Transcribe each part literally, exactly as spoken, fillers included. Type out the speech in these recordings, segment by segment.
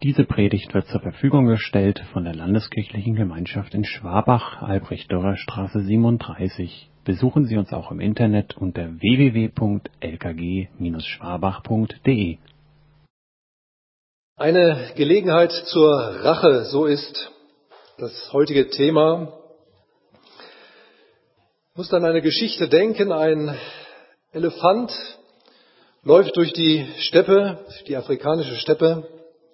Diese Predigt wird zur Verfügung gestellt von der Landeskirchlichen Gemeinschaft in Schwabach, Albrecht-Dörrer-Straße siebenunddreißig. Besuchen Sie uns auch im Internet unter w w w punkt l k g Bindestrich schwabach punkt d e. Eine Gelegenheit zur Rache, so ist das heutige Thema. Ich muss an eine Geschichte denken. Ein Elefant läuft durch die Steppe, die afrikanische Steppe.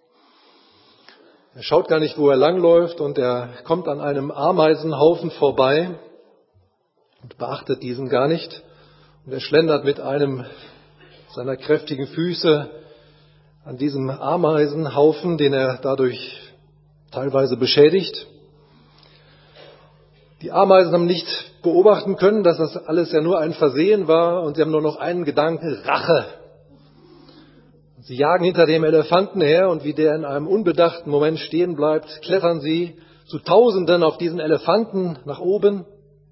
Er schaut gar nicht, wo er langläuft, und er kommt an einem Ameisenhaufen vorbei und beachtet diesen gar nicht. Und er schlendert mit einem seiner kräftigen Füße an diesem Ameisenhaufen, den er dadurch teilweise beschädigt. Die Ameisen haben nicht beobachten können, dass das alles ja nur ein Versehen war, und sie haben nur noch einen Gedanken: Rache. Sie jagen hinter dem Elefanten her, und wie der in einem unbedachten Moment stehen bleibt, klettern sie zu Tausenden auf diesen Elefanten nach oben.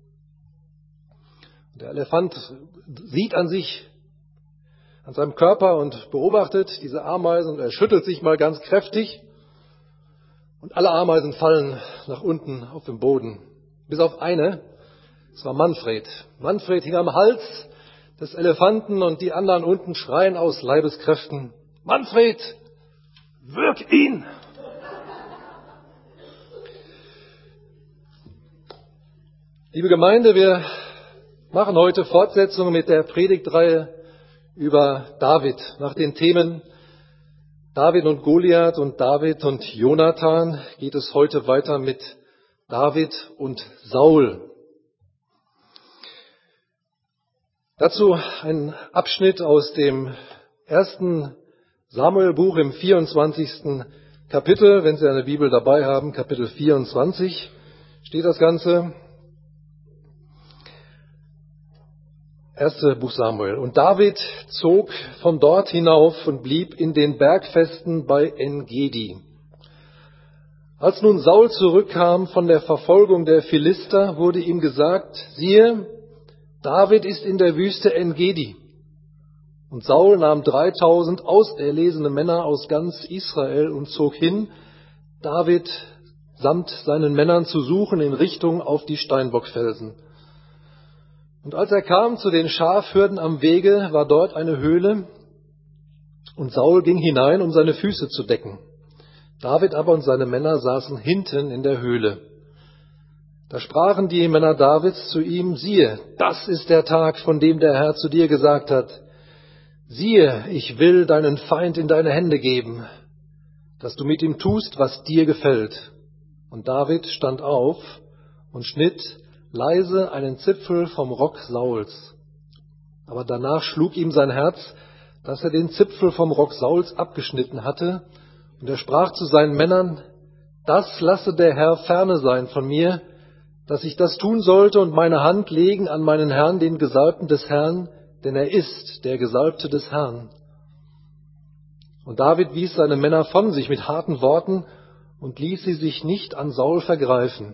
Der Elefant sieht an sich, an seinem Körper und beobachtet diese Ameisen, und er schüttelt sich mal ganz kräftig, und alle Ameisen fallen nach unten auf den Boden. Bis auf eine, das war Manfred. Manfred hing am Hals des Elefanten, und die anderen unten schreien aus Leibeskräften: Manfred, wirk ihn! Liebe Gemeinde, wir machen heute Fortsetzung mit der Predigtreihe über David. Nach den Themen David und Goliath und David und Jonathan geht es heute weiter mit David und Saul. Dazu ein Abschnitt aus dem ersten Samuelbuch im vierundzwanzigsten Kapitel. Wenn Sie eine Bibel dabei haben, Kapitel vierundzwanzig steht das Ganze. Erste Buch Samuel. Und David zog von dort hinauf und blieb in den Bergfesten bei En-Gedi. Als nun Saul zurückkam von der Verfolgung der Philister, wurde ihm gesagt: Siehe, David ist in der Wüste En-Gedi. Und Saul nahm dreitausend auserlesene Männer aus ganz Israel und zog hin, David samt seinen Männern zu suchen in Richtung auf die Steinbockfelsen. Und als er kam zu den Schafhürden am Wege, war dort eine Höhle, und Saul ging hinein, um seine Füße zu decken. David aber und seine Männer saßen hinten in der Höhle. Da sprachen die Männer Davids zu ihm: Siehe, das ist der Tag, von dem der Herr zu dir gesagt hat: Siehe, ich will deinen Feind in deine Hände geben, dass du mit ihm tust, was dir gefällt. Und David stand auf und schnitt leise einen Zipfel vom Rock Sauls. Aber danach schlug ihm sein Herz, dass er den Zipfel vom Rock Sauls abgeschnitten hatte, und er sprach zu seinen Männern: Das lasse der Herr ferne sein von mir, dass ich das tun sollte und meine Hand legen an meinen Herrn, den Gesalbten des Herrn, denn er ist der Gesalbte des Herrn. Und David wies seine Männer von sich mit harten Worten und ließ sie sich nicht an Saul vergreifen.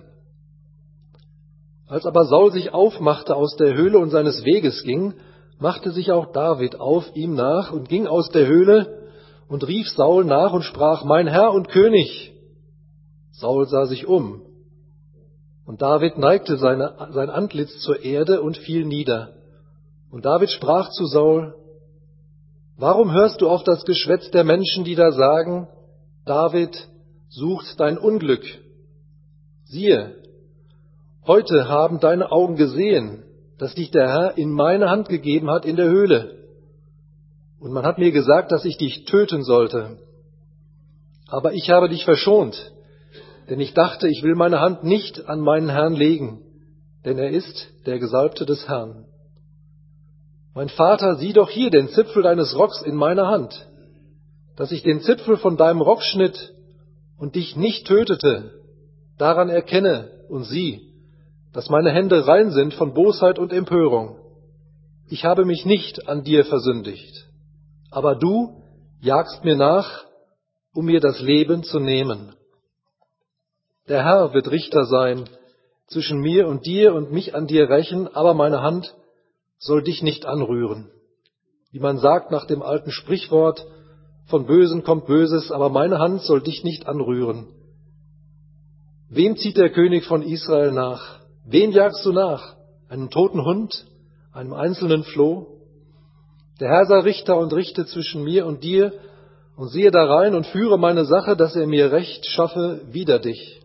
Als aber Saul sich aufmachte aus der Höhle und seines Weges ging, machte sich auch David auf ihm nach und ging aus der Höhle und rief Saul nach und sprach: Mein Herr und König! Saul sah sich um, und David neigte seine, sein Antlitz zur Erde und fiel nieder. Und David sprach zu Saul: Warum hörst du auf das Geschwätz der Menschen, die da sagen: David sucht dein Unglück? Siehe, heute haben deine Augen gesehen, dass dich der Herr in meine Hand gegeben hat in der Höhle. Und man hat mir gesagt, dass ich dich töten sollte. Aber ich habe dich verschont, denn ich dachte, ich will meine Hand nicht an meinen Herrn legen, denn er ist der Gesalbte des Herrn. Mein Vater, sieh doch hier den Zipfel deines Rocks in meiner Hand, dass ich den Zipfel von deinem Rock schnitt und dich nicht tötete. Daran erkenne und sieh, dass meine Hände rein sind von Bosheit und Empörung. Ich habe mich nicht an dir versündigt, aber du jagst mir nach, um mir das Leben zu nehmen. Der Herr wird Richter sein zwischen mir und dir und mich an dir rächen, aber meine Hand soll dich nicht anrühren. Wie man sagt nach dem alten Sprichwort: von Bösen kommt Böses, aber meine Hand soll dich nicht anrühren. Wem zieht der König von Israel nach? Wem jagst du nach? Einem toten Hund? Einem einzelnen Floh? Der Herr sei Richter und richte zwischen mir und dir und sehe da rein und führe meine Sache, dass er mir Recht schaffe wider dich.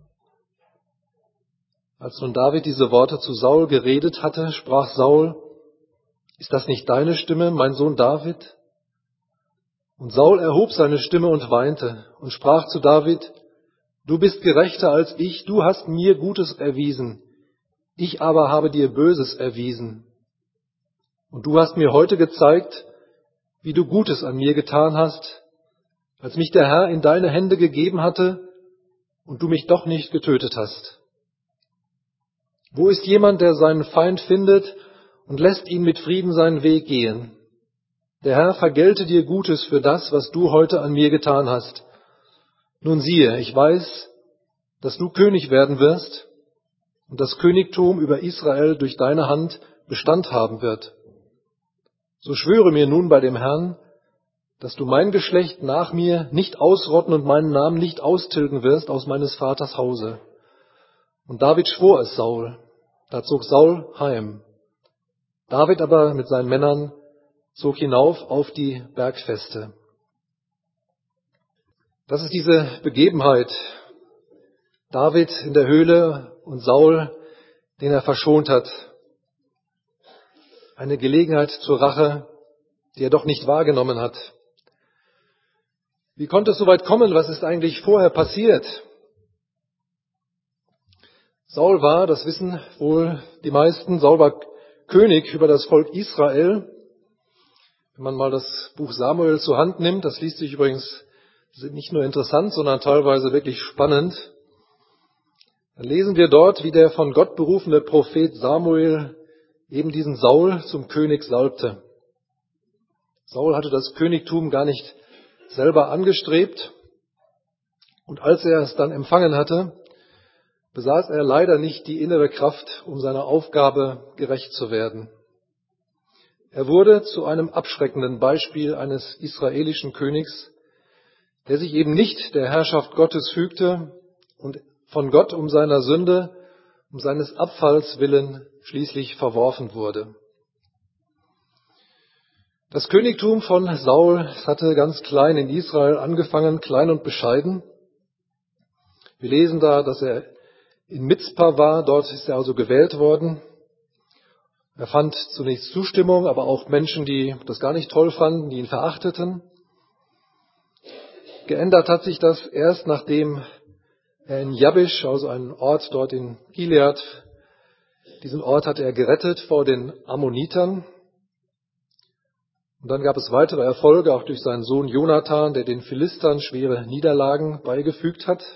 Als nun David diese Worte zu Saul geredet hatte, sprach Saul: Ist das nicht deine Stimme, mein Sohn David? Und Saul erhob seine Stimme und weinte und sprach zu David: Du bist gerechter als ich, du hast mir Gutes erwiesen, ich aber habe dir Böses erwiesen. Und du hast mir heute gezeigt, wie du Gutes an mir getan hast, als mich der Herr in deine Hände gegeben hatte und du mich doch nicht getötet hast. Wo ist jemand, der seinen Feind findet und lässt ihn mit Frieden seinen Weg gehen? Der Herr vergelte dir Gutes für das, was du heute an mir getan hast. Nun siehe, ich weiß, dass du König werden wirst und das Königtum über Israel durch deine Hand Bestand haben wird. So schwöre mir nun bei dem Herrn, dass du mein Geschlecht nach mir nicht ausrotten und meinen Namen nicht austilgen wirst aus meines Vaters Hause. Und David schwor es Saul. Da zog Saul heim. David aber mit seinen Männern zog hinauf auf die Bergfeste. Das ist diese Begebenheit. David in der Höhle und Saul, den er verschont hat. Eine Gelegenheit zur Rache, die er doch nicht wahrgenommen hat. Wie konnte es so weit kommen? Was ist eigentlich vorher passiert? Saul war, das wissen wohl die meisten, Saul war König über das Volk Israel. Wenn man mal das Buch Samuel zur Hand nimmt, das liest sich übrigens nicht nur interessant, sondern teilweise wirklich spannend, dann lesen wir dort, wie der von Gott berufene Prophet Samuel eben diesen Saul zum König salbte. Saul hatte das Königtum gar nicht selber angestrebt und als er es dann empfangen hatte, besaß er leider nicht die innere Kraft, um seiner Aufgabe gerecht zu werden. Er wurde zu einem abschreckenden Beispiel eines israelischen Königs, der sich eben nicht der Herrschaft Gottes fügte und von Gott um seiner Sünde, um seines Abfalls willen schließlich verworfen wurde. Das Königtum von Saul hatte ganz klein in Israel angefangen, klein und bescheiden. Wir lesen da, dass er in Mizpa war, dort ist er also gewählt worden. Er fand zunächst Zustimmung, aber auch Menschen, die das gar nicht toll fanden, die ihn verachteten. Geändert hat sich das erst, nachdem er in Jabesh, also einen Ort dort in Gilead, diesen Ort hatte er gerettet vor den Ammonitern. Und dann gab es weitere Erfolge, auch durch seinen Sohn Jonathan, der den Philistern schwere Niederlagen beigefügt hat.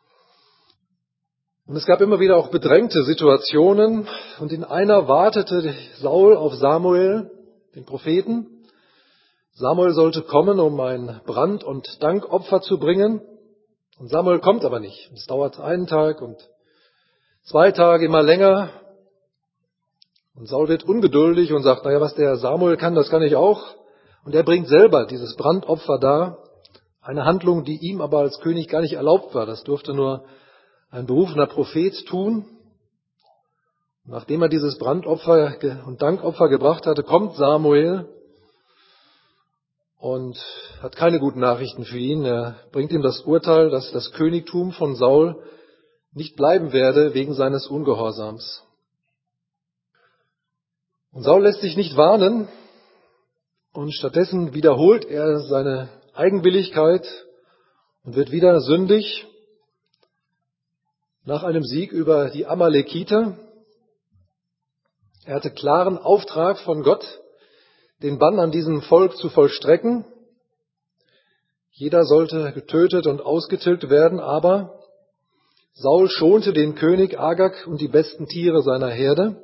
Und es gab immer wieder auch bedrängte Situationen. Und in einer wartete Saul auf Samuel, den Propheten. Samuel sollte kommen, um ein Brand- und Dankopfer zu bringen. Und Samuel kommt aber nicht. Es dauert einen Tag und zwei Tage, immer länger. Und Saul wird ungeduldig und sagt, naja, was der Samuel kann, das kann ich auch. Und er bringt selber dieses Brandopfer dar. Eine Handlung, die ihm aber als König gar nicht erlaubt war. Das durfte nur ein berufener Prophet tun. Nachdem er dieses Brandopfer und Dankopfer gebracht hatte, kommt Samuel und hat keine guten Nachrichten für ihn. Er bringt ihm das Urteil, dass das Königtum von Saul nicht bleiben werde wegen seines Ungehorsams. Und Saul lässt sich nicht warnen und stattdessen wiederholt er seine Eigenwilligkeit und wird wieder sündig. Nach einem Sieg über die Amalekiter. Er hatte klaren Auftrag von Gott, den Bann an diesem Volk zu vollstrecken. Jeder sollte getötet und ausgetilgt werden, aber Saul schonte den König Agag und die besten Tiere seiner Herde.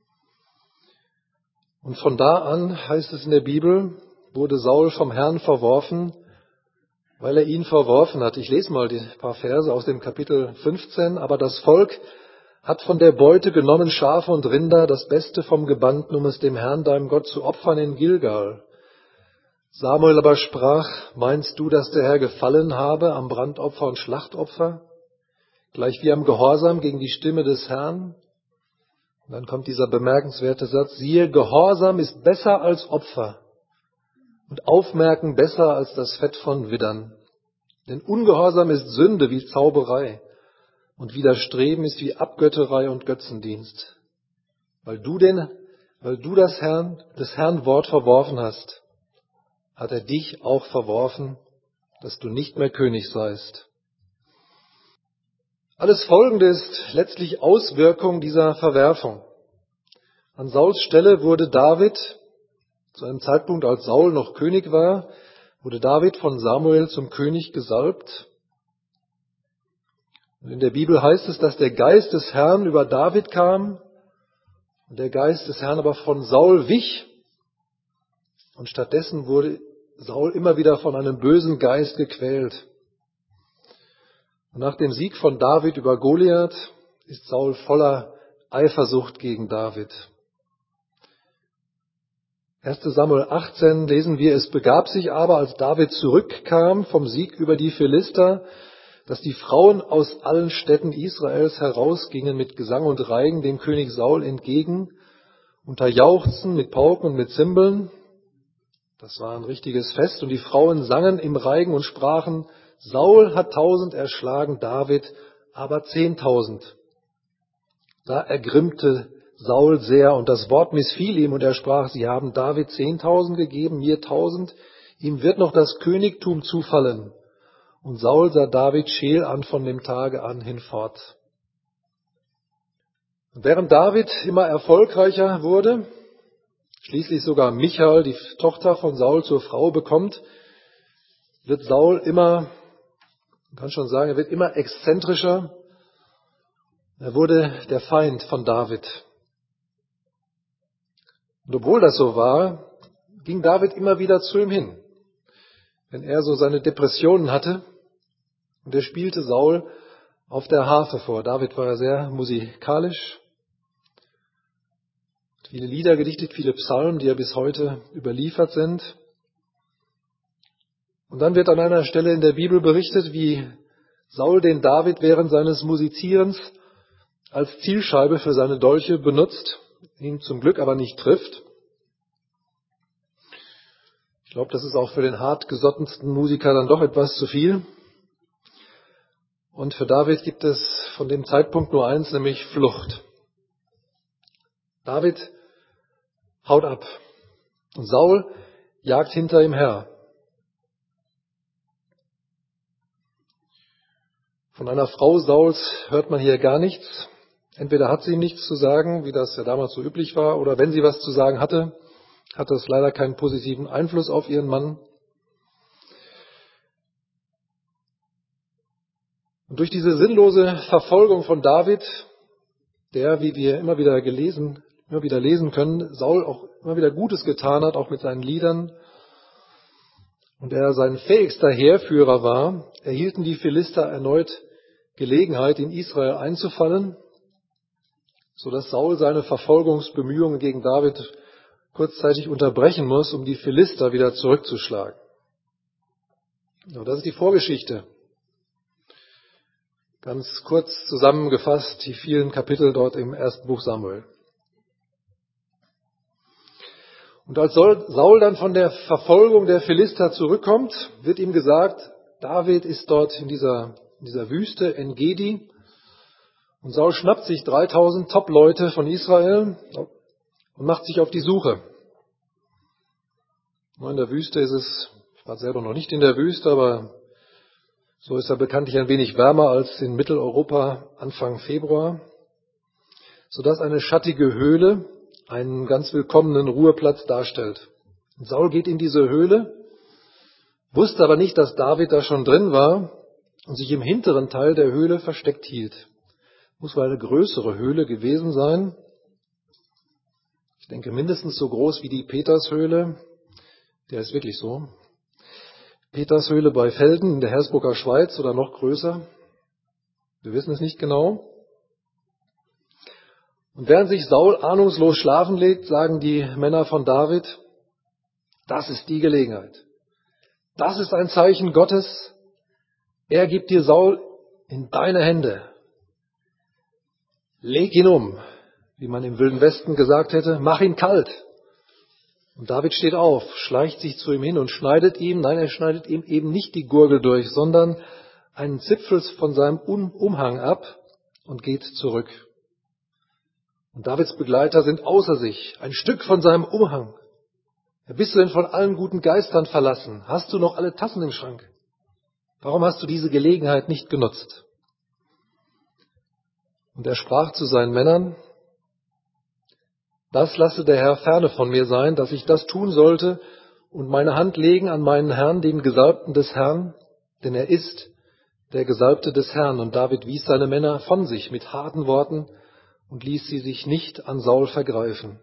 Und von da an, heißt es in der Bibel, wurde Saul vom Herrn verworfen, weil er ihn verworfen hat. Ich lese mal die paar Verse aus dem Kapitel fünfzehn. Aber das Volk hat von der Beute genommen Schafe und Rinder, das Beste vom Gebannten, um es dem Herrn, deinem Gott, zu opfern in Gilgal. Samuel aber sprach, meinst du, dass der Herr gefallen habe am Brandopfer und Schlachtopfer, gleich wie am Gehorsam gegen die Stimme des Herrn? Und dann kommt dieser bemerkenswerte Satz, siehe, Gehorsam ist besser als Opfer und Aufmerken besser als das Fett von Widdern. Denn Ungehorsam ist Sünde wie Zauberei und Widerstreben ist wie Abgötterei und Götzendienst. Weil du den, weil du das Herrn, des Herrn Wort verworfen hast, hat er dich auch verworfen, dass du nicht mehr König seist. Alles Folgende ist letztlich Auswirkung dieser Verwerfung. An Sauls Stelle wurde David, zu einem Zeitpunkt, als Saul noch König war, wurde David von Samuel zum König gesalbt. Und in der Bibel heißt es, dass der Geist des Herrn über David kam und der Geist des Herrn aber von Saul wich. Und stattdessen wurde Saul immer wieder von einem bösen Geist gequält. Und nach dem Sieg von David über Goliath ist Saul voller Eifersucht gegen David. erster Samuel achtzehn lesen wir, es begab sich aber, als David zurückkam vom Sieg über die Philister, dass die Frauen aus allen Städten Israels herausgingen mit Gesang und Reigen dem König Saul entgegen, unter Jauchzen, mit Pauken und mit Zimbeln. Das war ein richtiges Fest. Und die Frauen sangen im Reigen und sprachen, Saul hat tausend erschlagen, David aber zehntausend. Da ergrimmte Saul sehr und das Wort missfiel ihm und er sprach, sie haben David zehntausend gegeben, mir tausend, ihm wird noch das Königtum zufallen. Und Saul sah David scheel an von dem Tage an hinfort. Und während David immer erfolgreicher wurde, schließlich sogar Michal, die Tochter von Saul, zur Frau bekommt, wird Saul immer, man kann schon sagen, er wird immer exzentrischer. Er wurde der Feind von David. Und obwohl das so war, ging David immer wieder zu ihm hin. Wenn er so seine Depressionen hatte, und er spielte Saul auf der Harfe vor. David war ja sehr musikalisch, hat viele Lieder gedichtet, viele Psalmen, die ja bis heute überliefert sind. Und dann wird an einer Stelle in der Bibel berichtet, wie Saul den David während seines Musizierens als Zielscheibe für seine Dolche benutzt, ihn zum Glück aber nicht trifft. Ich glaube, das ist auch für den hartgesottensten Musiker dann doch etwas zu viel. Und für David gibt es von dem Zeitpunkt nur eins, nämlich Flucht. David haut ab und Saul jagt hinter ihm her. Von einer Frau Sauls hört man hier gar nichts. Entweder hat sie ihm nichts zu sagen, wie das ja damals so üblich war, oder wenn sie was zu sagen hatte, hat das leider keinen positiven Einfluss auf ihren Mann. Und durch diese sinnlose Verfolgung von David, der, wie wir immer wieder gelesen, immer wieder lesen können, Saul auch immer wieder Gutes getan hat, auch mit seinen Liedern, und er sein fähigster Heerführer war, erhielten die Philister erneut Gelegenheit, in Israel einzufallen, sodass Saul seine Verfolgungsbemühungen gegen David kurzzeitig unterbrechen muss, um die Philister wieder zurückzuschlagen. Und das ist die Vorgeschichte. Ganz kurz zusammengefasst, die vielen Kapitel dort im ersten Buch Samuel. Und als Saul dann von der Verfolgung der Philister zurückkommt, wird ihm gesagt, David ist dort in dieser, in dieser Wüste En-Gedi. Und Saul schnappt sich dreitausend Top-Leute von Israel und macht sich auf die Suche. In der Wüste ist es, ich war selber noch nicht in der Wüste, aber so ist er bekanntlich ein wenig wärmer als in Mitteleuropa Anfang Februar, sodass eine schattige Höhle einen ganz willkommenen Ruheplatz darstellt. Und Saul geht in diese Höhle, wusste aber nicht, dass David da schon drin war und sich im hinteren Teil der Höhle versteckt hielt. Muss wohl eine größere Höhle gewesen sein. Ich denke mindestens so groß wie die Petershöhle. Der ist wirklich so. Petershöhle bei Velden in der Hersbrucker Schweiz oder noch größer. Wir wissen es nicht genau. Und während sich Saul ahnungslos schlafen legt, sagen die Männer von David, Das ist die Gelegenheit. Das ist ein Zeichen Gottes. Er gibt dir Saul in deine Hände. Leg ihn um, wie man im Wilden Westen gesagt hätte. Mach ihn kalt. Und David steht auf, schleicht sich zu ihm hin und schneidet ihm, nein, er schneidet ihm eben nicht die Gurgel durch, sondern einen Zipfel von seinem Umhang ab und geht zurück. Und Davids Begleiter sind außer sich, ein Stück von seinem Umhang. Ja, bist du denn von allen guten Geistern verlassen? Hast du noch alle Tassen im Schrank? Warum hast du diese Gelegenheit nicht genutzt? Und er sprach zu seinen Männern: Das lasse der Herr ferne von mir sein, dass ich das tun sollte und meine Hand legen an meinen Herrn, den Gesalbten des Herrn, denn er ist der Gesalbte des Herrn. Und David wies seine Männer von sich mit harten Worten und ließ sie sich nicht an Saul vergreifen.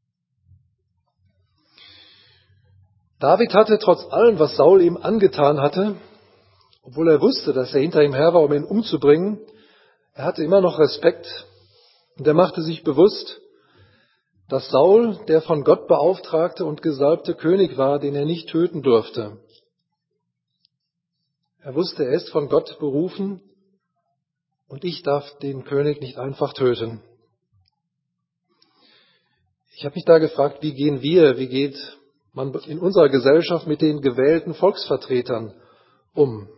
David hatte trotz allem, was Saul ihm angetan hatte, obwohl er wusste, dass er hinter ihm her war, um ihn umzubringen, er hatte immer noch Respekt und er machte sich bewusst, dass Saul der von Gott beauftragte und gesalbte König war, den er nicht töten durfte. Er wusste, er ist von Gott berufen und ich darf den König nicht einfach töten. Ich habe mich da gefragt, wie gehen wir, wie geht man in unserer Gesellschaft mit den gewählten Volksvertretern um?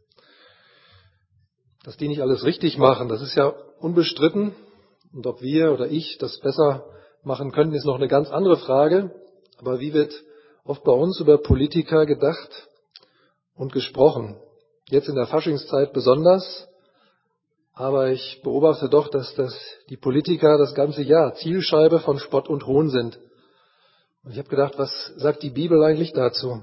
Dass die nicht alles richtig machen, das ist ja unbestritten. Und ob wir oder ich das besser machen könnten, ist noch eine ganz andere Frage. Aber wie wird oft bei uns über Politiker gedacht und gesprochen? Jetzt in der Faschingszeit besonders. Aber ich beobachte doch, dass das die Politiker das ganze Jahr Zielscheibe von Spott und Hohn sind. Und ich habe gedacht, was sagt die Bibel eigentlich dazu?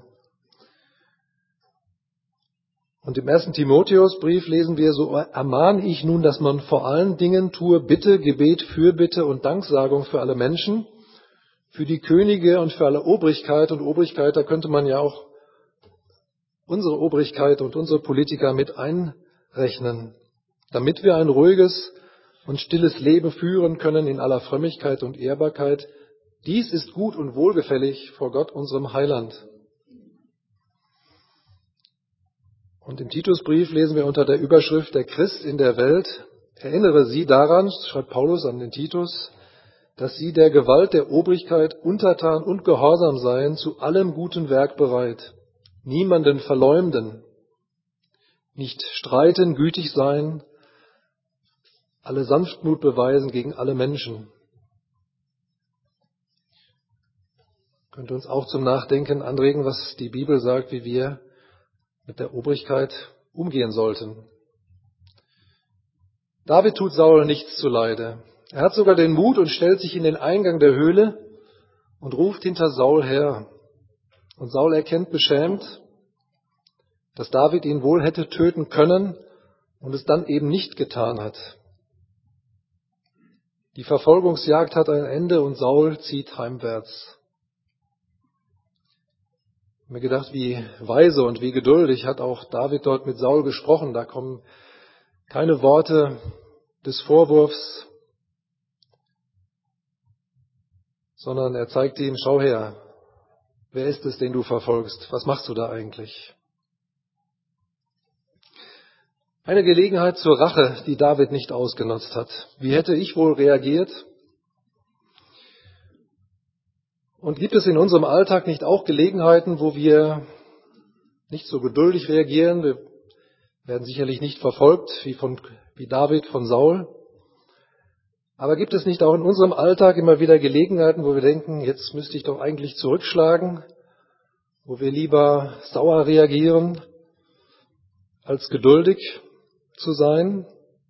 Und im ersten Timotheusbrief lesen wir: So ermahne ich nun, dass man vor allen Dingen tue Bitte, Gebet, Fürbitte und Danksagung für alle Menschen, für die Könige und für alle Obrigkeit. Und Obrigkeit, da könnte man ja auch unsere Obrigkeit und unsere Politiker mit einrechnen, damit wir ein ruhiges und stilles Leben führen können in aller Frömmigkeit und Ehrbarkeit. Dies ist gut und wohlgefällig vor Gott, unserem Heiland. Und im Titusbrief lesen wir unter der Überschrift Der Christ in der Welt: Erinnere sie daran, schreibt Paulus an den Titus, dass sie der Gewalt der Obrigkeit untertan und gehorsam seien, zu allem guten Werk bereit, niemanden verleumden, nicht streiten, gütig sein, alle Sanftmut beweisen gegen alle Menschen. Könnte uns auch zum Nachdenken anregen, was die Bibel sagt, wie wir mit der Obrigkeit umgehen sollten. David tut Saul nichts zuleide. Er hat sogar den Mut und stellt sich in den Eingang der Höhle und ruft hinter Saul her. Und Saul erkennt beschämt, dass David ihn wohl hätte töten können und es dann eben nicht getan hat. Die Verfolgungsjagd hat ein Ende und Saul zieht heimwärts. Ich habe mir gedacht, wie weise und wie geduldig hat auch David dort mit Saul gesprochen. Da kommen keine Worte des Vorwurfs, sondern er zeigt ihm: Schau her, wer ist es, den du verfolgst? Was machst du da eigentlich? Eine Gelegenheit zur Rache, die David nicht ausgenutzt hat. Wie hätte ich wohl reagiert? Und gibt es in unserem Alltag nicht auch Gelegenheiten, wo wir nicht so geduldig reagieren? Wir werden sicherlich nicht verfolgt wie, von, wie David von Saul. Aber gibt es nicht auch in unserem Alltag immer wieder Gelegenheiten, wo wir denken, jetzt müsste ich doch eigentlich zurückschlagen, wo wir lieber sauer reagieren, als geduldig zu sein?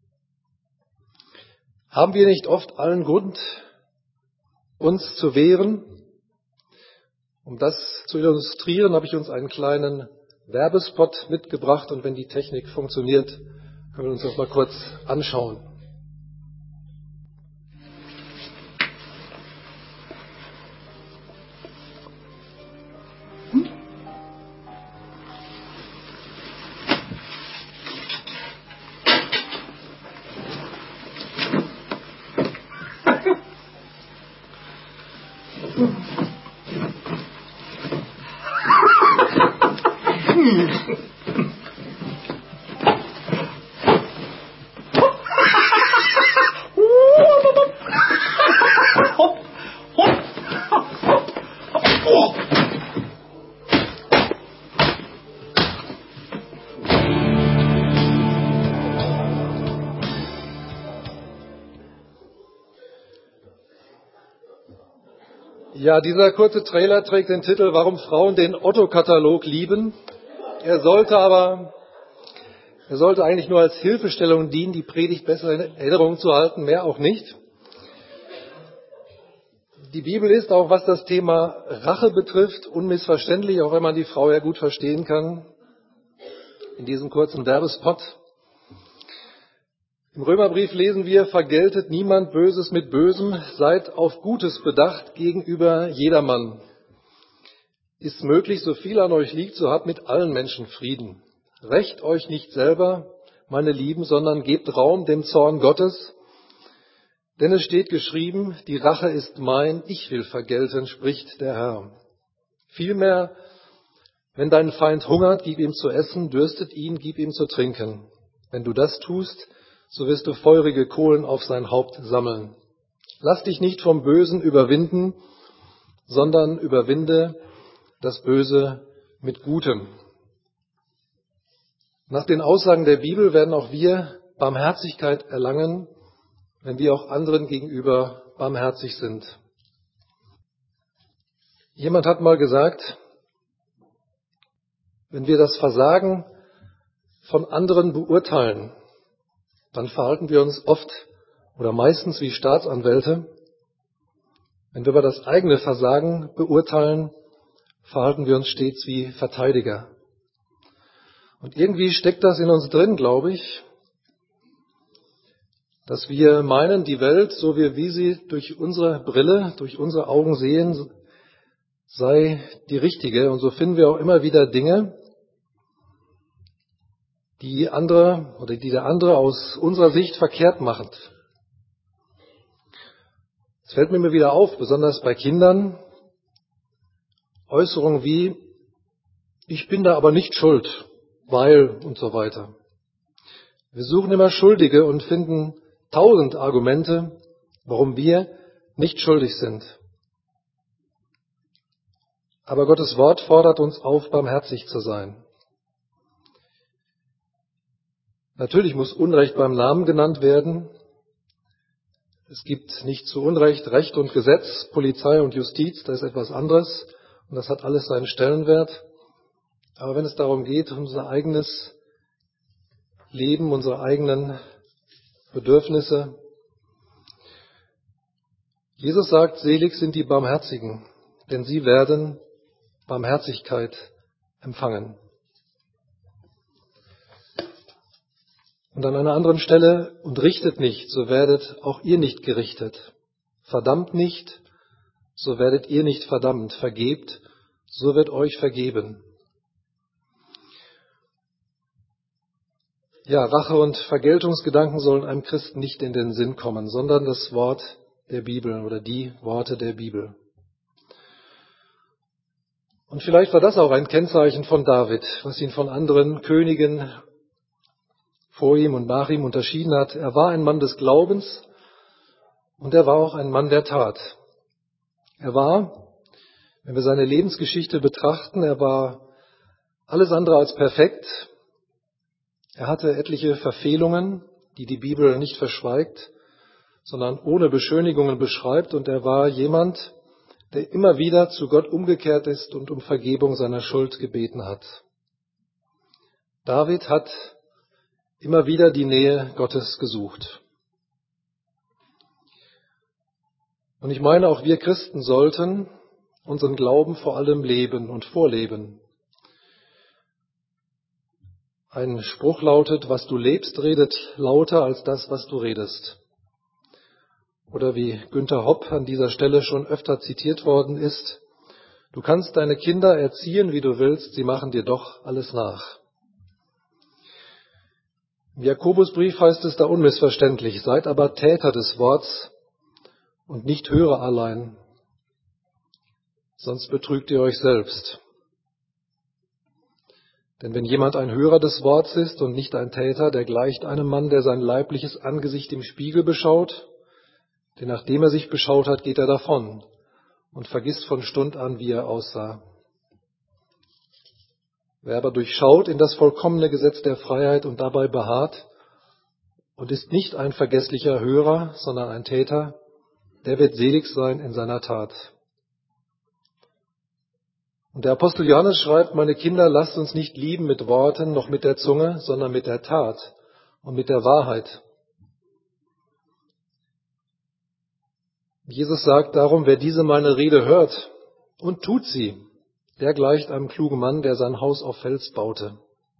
Haben wir nicht oft allen Grund, uns zu wehren? Um das zu illustrieren, habe ich uns einen kleinen Werbespot mitgebracht und wenn die Technik funktioniert, können wir uns das mal kurz anschauen. Ja, dieser kurze Trailer trägt den Titel Warum Frauen den Otto-Katalog lieben. Er sollte aber, er sollte eigentlich nur als Hilfestellung dienen, die Predigt besser in Erinnerung zu halten, mehr auch nicht. Die Bibel ist, auch was das Thema Rache betrifft, unmissverständlich, auch wenn man die Frau ja gut verstehen kann, in diesem kurzen Werbespot. Im Römerbrief lesen wir, vergeltet niemand Böses mit Bösem, seid auf Gutes bedacht gegenüber jedermann. Ist möglich, so viel an euch liegt, so habt mit allen Menschen Frieden. Rächt euch nicht selber, meine Lieben, sondern gebt Raum dem Zorn Gottes. Denn es steht geschrieben, die Rache ist mein, ich will vergelten, spricht der Herr. Vielmehr, wenn dein Feind hungert, gib ihm zu essen, dürstet ihn, gib ihm zu trinken. Wenn du das tust, so wirst du feurige Kohlen auf sein Haupt sammeln. Lass dich nicht vom Bösen überwinden, sondern überwinde das Böse mit Gutem. Nach den Aussagen der Bibel werden auch wir Barmherzigkeit erlangen, wenn wir auch anderen gegenüber barmherzig sind. Jemand hat mal gesagt, wenn wir das Versagen von anderen beurteilen, dann verhalten wir uns oft oder meistens wie Staatsanwälte. Wenn wir aber das eigene Versagen beurteilen, verhalten wir uns stets wie Verteidiger. Und irgendwie steckt das in uns drin, glaube ich, dass wir meinen, die Welt, so wie wir sie durch unsere Brille, durch unsere Augen sehen, sei die richtige. Und so finden wir auch immer wieder Dinge, die andere oder die der andere aus unserer Sicht verkehrt machen. Es fällt mir immer wieder auf, besonders bei Kindern, Äußerungen wie, ich bin da aber nicht schuld, weil und so weiter. Wir suchen immer Schuldige und finden tausend Argumente, warum wir nicht schuldig sind. Aber Gottes Wort fordert uns auf, barmherzig zu sein. Natürlich muss Unrecht beim Namen genannt werden. Es gibt nicht zu Unrecht Recht und Gesetz, Polizei und Justiz, das ist etwas anderes und das hat alles seinen Stellenwert. Aber wenn es darum geht, unser eigenes Leben, unsere eigenen Bedürfnisse, Jesus sagt, selig sind die Barmherzigen, denn sie werden Barmherzigkeit empfangen. Und an einer anderen Stelle, und richtet nicht, so werdet auch ihr nicht gerichtet. Verdammt nicht, so werdet ihr nicht verdammt. Vergebt, so wird euch vergeben. Ja, Rache und Vergeltungsgedanken sollen einem Christen nicht in den Sinn kommen, sondern das Wort der Bibel oder die Worte der Bibel. Und vielleicht war das auch ein Kennzeichen von David, was ihn von anderen Königen vor ihm und nach ihm unterschieden hat. Er war ein Mann des Glaubens und er war auch ein Mann der Tat. Er war, wenn wir seine Lebensgeschichte betrachten, er war alles andere als perfekt. Er hatte etliche Verfehlungen, die die Bibel nicht verschweigt, sondern ohne Beschönigungen beschreibt. Und er war jemand, der immer wieder zu Gott umgekehrt ist und um Vergebung seiner Schuld gebeten hat. David hat immer wieder die Nähe Gottes gesucht. Und ich meine, auch wir Christen sollten unseren Glauben vor allem leben und vorleben. Ein Spruch lautet, was du lebst, redet lauter als das, was du redest. Oder wie Günther Hopp an dieser Stelle schon öfter zitiert worden ist, du kannst deine Kinder erziehen, wie du willst, sie machen dir doch alles nach. Im Jakobusbrief heißt es da unmissverständlich, seid aber Täter des Worts und nicht Hörer allein, sonst betrügt ihr euch selbst. Denn wenn jemand ein Hörer des Worts ist und nicht ein Täter, der gleicht einem Mann, der sein leibliches Angesicht im Spiegel beschaut, denn nachdem er sich beschaut hat, geht er davon und vergisst von Stund an, wie er aussah. Wer aber durchschaut in das vollkommene Gesetz der Freiheit und dabei beharrt und ist nicht ein vergesslicher Hörer, sondern ein Täter, der wird selig sein in seiner Tat. Und der Apostel Johannes schreibt, meine Kinder, lasst uns nicht lieben mit Worten, noch mit der Zunge, sondern mit der Tat und mit der Wahrheit. Jesus sagt darum, wer diese meine Rede hört und tut sie, der gleicht einem klugen Mann, der sein Haus auf Fels baute.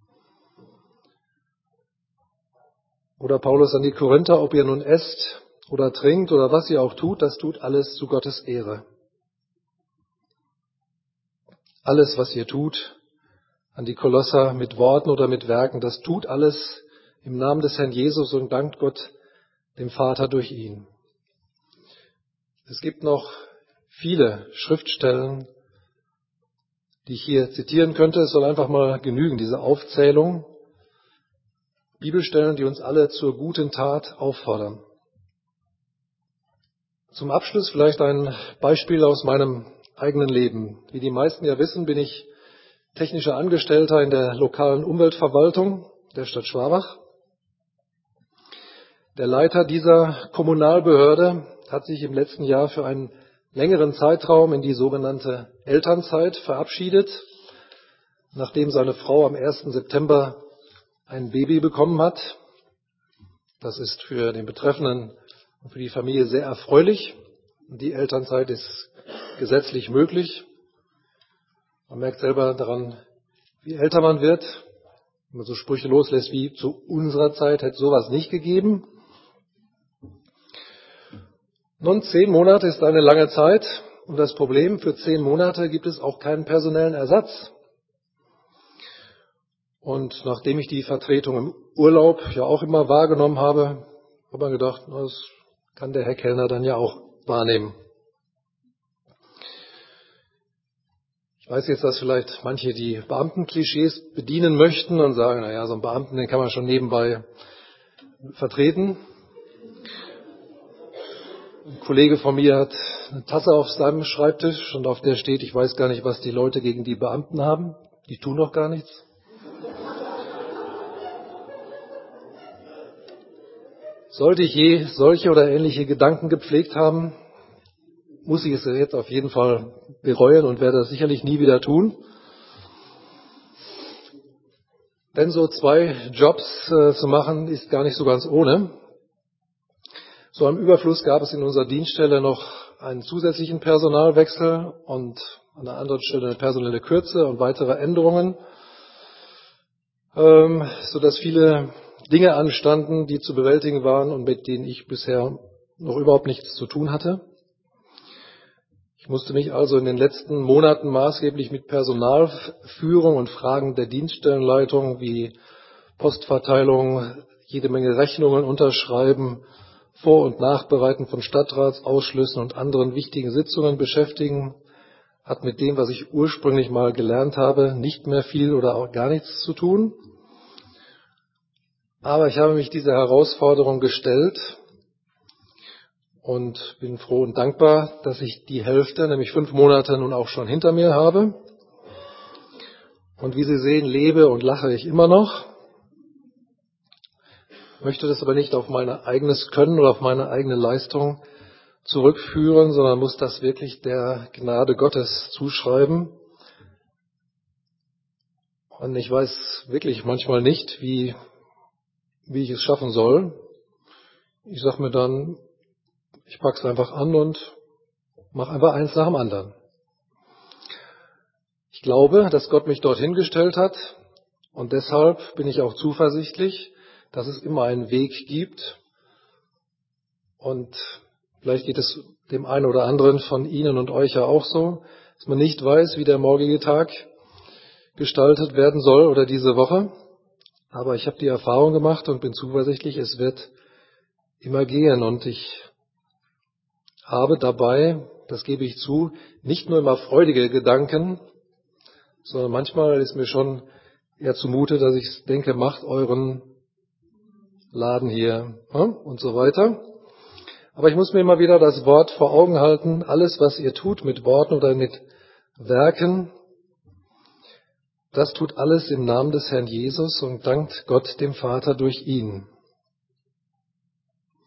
Oder Paulus an die Korinther, ob ihr nun esst oder trinkt oder was ihr auch tut, das tut alles zu Gottes Ehre. Alles, was ihr tut, an die Kolosser mit Worten oder mit Werken, das tut alles im Namen des Herrn Jesus und dankt Gott, dem Vater, durch ihn. Es gibt noch viele Schriftstellen, die ich hier zitieren könnte. Es soll einfach mal genügen, diese Aufzählung. Bibelstellen, die uns alle zur guten Tat auffordern. Zum Abschluss vielleicht ein Beispiel aus meinem eigenen Leben. Wie die meisten ja wissen, bin ich technischer Angestellter in der lokalen Umweltverwaltung der Stadt Schwabach. Der Leiter dieser Kommunalbehörde hat sich im letzten Jahr für einen längeren Zeitraum in die sogenannte Elternzeit verabschiedet, nachdem seine Frau am ersten September ein Baby bekommen hat. Das ist für den Betreffenden und für die Familie sehr erfreulich. Die Elternzeit ist gesetzlich möglich. Man merkt selber daran, wie älter man wird. Wenn man so Sprüche loslässt wie zu unserer Zeit hätte sowas nicht gegeben. Nun, zehn Monate ist eine lange Zeit und das Problem, für zehn Monate gibt es auch keinen personellen Ersatz. Und nachdem ich die Vertretung im Urlaub ja auch immer wahrgenommen habe, habe man gedacht, na, das kann der Herr Kellner dann ja auch wahrnehmen. Ich weiß jetzt, dass vielleicht manche die Beamtenklischees bedienen möchten und sagen, na ja, so einen Beamten, den kann man schon nebenbei vertreten. Ein Kollege von mir hat eine Tasse auf seinem Schreibtisch und auf der steht, ich weiß gar nicht, was die Leute gegen die Beamten haben. Die tun doch gar nichts. Sollte ich je solche oder ähnliche Gedanken gepflegt haben, muss ich es jetzt auf jeden Fall bereuen und werde das sicherlich nie wieder tun. Denn so zwei Jobs äh, zu machen, ist gar nicht so ganz ohne. So im Überfluss gab es in unserer Dienststelle noch einen zusätzlichen Personalwechsel und an einer anderen Stelle eine personelle Kürze und weitere Änderungen, ähm, sodass viele Dinge anstanden, die zu bewältigen waren und mit denen ich bisher noch überhaupt nichts zu tun hatte. Ich musste mich also in den letzten Monaten maßgeblich mit Personalführung und Fragen der Dienststellenleitung wie Postverteilung, jede Menge Rechnungen unterschreiben, Vor- und Nachbereiten von Stadtratsausschlüssen und anderen wichtigen Sitzungen beschäftigen. Hat mit dem, was ich ursprünglich mal gelernt habe, nicht mehr viel oder auch gar nichts zu tun. Aber ich habe mich dieser Herausforderung gestellt und bin froh und dankbar, dass ich die Hälfte, nämlich fünf Monate, nun auch schon hinter mir habe. Und wie Sie sehen, lebe und lache ich immer noch. Ich möchte das aber nicht auf mein eigenes Können oder auf meine eigene Leistung zurückführen, sondern muss das wirklich der Gnade Gottes zuschreiben. Und ich weiß wirklich manchmal nicht, wie, wie ich es schaffen soll. Ich sage mir dann, ich packe es einfach an und mache einfach eins nach dem anderen. Ich glaube, dass Gott mich dorthin gestellt hat und deshalb bin ich auch zuversichtlich, dass es immer einen Weg gibt. Und vielleicht geht es dem einen oder anderen von Ihnen und euch ja auch so, dass man nicht weiß, wie der morgige Tag gestaltet werden soll oder diese Woche. Aber ich habe die Erfahrung gemacht und bin zuversichtlich, es wird immer gehen. Und ich habe dabei, das gebe ich zu, nicht nur immer freudige Gedanken, sondern manchmal ist mir schon eher zumute, dass ich denke, macht euren Laden hier und so weiter. Aber ich muss mir immer wieder das Wort vor Augen halten, alles, was ihr tut mit Worten oder mit Werken, das tut alles im Namen des Herrn Jesus und dankt Gott dem Vater durch ihn.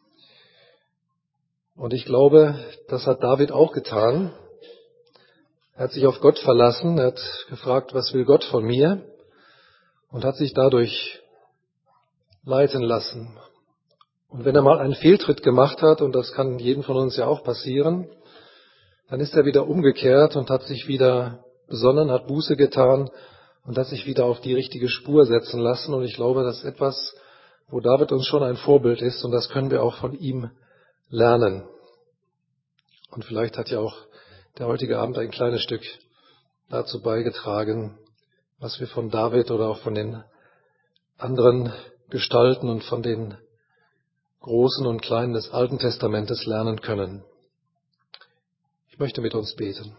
Und ich glaube, das hat David auch getan. Er hat sich auf Gott verlassen, er hat gefragt, was will Gott von mir? Und hat sich dadurch leiten lassen. Und wenn er mal einen Fehltritt gemacht hat, und das kann jedem von uns ja auch passieren, dann ist er wieder umgekehrt und hat sich wieder besonnen, hat Buße getan und hat sich wieder auf die richtige Spur setzen lassen. Und ich glaube, das ist etwas, wo David uns schon ein Vorbild ist, und das können wir auch von ihm lernen. Und vielleicht hat ja auch der heutige Abend ein kleines Stück dazu beigetragen, was wir von David oder auch von den anderen Gestalten und von den Großen und Kleinen des Alten Testamentes lernen können. Ich möchte mit uns beten.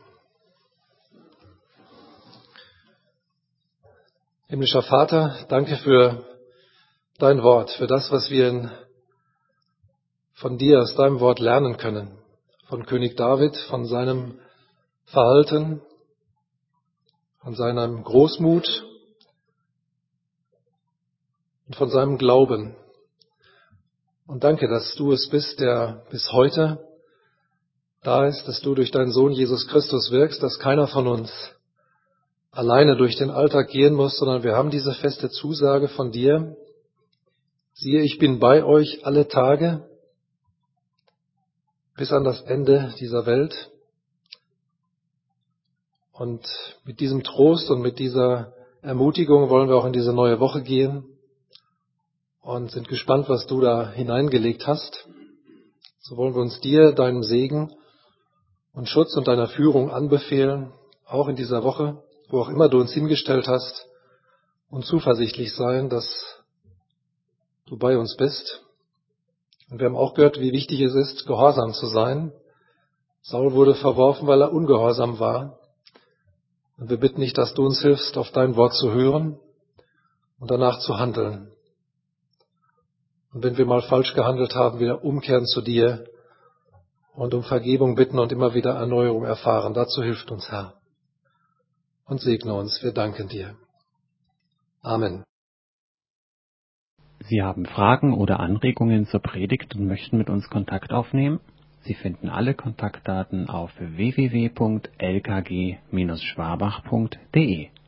Himmlischer Vater, danke für dein Wort, für das, was wir von dir aus deinem Wort lernen können. Von König David, von seinem Verhalten, von seinem Großmut und von seinem Glauben. Und danke, dass du es bist, der bis heute da ist, dass du durch deinen Sohn Jesus Christus wirkst, dass keiner von uns alleine durch den Alltag gehen muss, sondern wir haben diese feste Zusage von dir. Siehe, ich bin bei euch alle Tage bis an das Ende dieser Welt. Und mit diesem Trost und mit dieser Ermutigung wollen wir auch in diese neue Woche gehen und sind gespannt, was du da hineingelegt hast. So wollen wir uns dir, deinem Segen und Schutz und deiner Führung anbefehlen, auch in dieser Woche, wo auch immer du uns hingestellt hast, und zuversichtlich sein, dass du bei uns bist. Und wir haben auch gehört, wie wichtig es ist, gehorsam zu sein. Saul wurde verworfen, weil er ungehorsam war. Und wir bitten dich, dass du uns hilfst, auf dein Wort zu hören und danach zu handeln. Und wenn wir mal falsch gehandelt haben, wieder umkehren zu dir und um Vergebung bitten und immer wieder Erneuerung erfahren. Dazu hilft uns, Herr. Und segne uns. Wir danken dir. Amen. Sie haben Fragen oder Anregungen zur Predigt und möchten mit uns Kontakt aufnehmen? Sie finden alle Kontaktdaten auf w w w punkt l k g Bindestrich schwabach punkt d e.